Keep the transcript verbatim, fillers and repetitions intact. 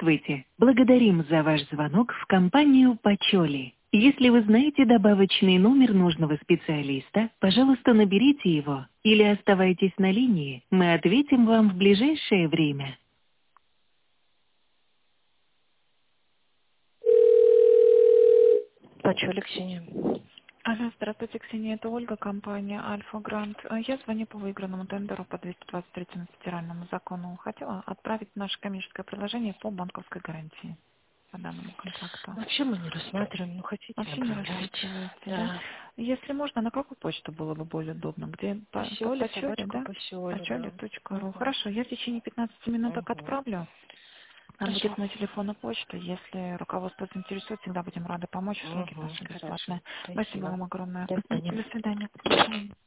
Здравствуйте! Благодарим за ваш звонок в компанию «Почоли». Если вы знаете добавочный номер нужного специалиста, пожалуйста, наберите его или оставайтесь на линии. Мы ответим вам в ближайшее время. Почули, Ксения. Алло, здравствуйте, Ксения, это Ольга, компания Альфа Грант. Э, Я звоню по выигранному тендеру по двести двадцать третьему федеральному закону. Хотела отправить наше коммерческое предложение по банковской гарантии по данному контракту. Вообще мы не рассматриваем, ну хотите Вообще не направлять. рассматриваете, да? Да. Если можно, на какую почту было бы более удобно? Где? По, по, Посёли, почёле, собачку, да? посёли, да. почоли.ру. Угу. Хорошо, я в течение пятнадцати минуток Угу. отправлю. Там Хорошо. будет мой телефон и почта. Если руководство заинтересует, всегда будем рады помочь. Услуги Угу. наши Хорошо. бесплатные. Спасибо Спасибо. вам огромное. До свидания. До свидания. До свидания.